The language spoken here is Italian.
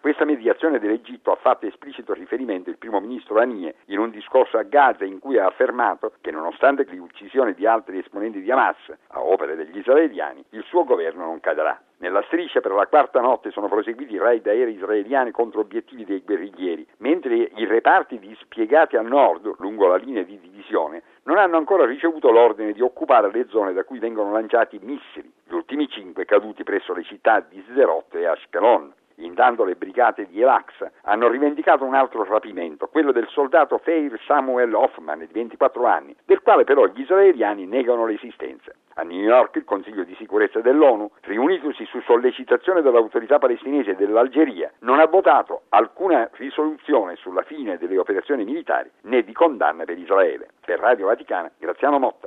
questa mediazione dell'Egitto ha fatto esplicito riferimento il primo ministro Haniyeh in un discorso a Gaza in cui ha affermato che nonostante l'uccisione di altri esponenti di Hamas a opere degli israeliani, il suo governo non cadrà. Nella striscia per la quarta notte sono proseguiti raid aerei israeliani contro obiettivi dei guerriglieri, mentre i reparti dispiegati a nord, lungo la linea di divisione, non hanno ancora ricevuto l'ordine di occupare le zone da cui vengono lanciati missili, gli ultimi 5 caduti presso le città di Sderot e Ashkelon. Intanto le brigate di El-Aqsa hanno rivendicato un altro rapimento, quello del soldato Feir Samuel Hoffman di 24 anni, del quale però gli israeliani negano l'esistenza. A New York il Consiglio di sicurezza dell'ONU, riunitosi su sollecitazione dell'autorità palestinese e dell'Algeria, non ha votato alcuna risoluzione sulla fine delle operazioni militari né di condanna per Israele. Per Radio Vaticana, Graziano Motta.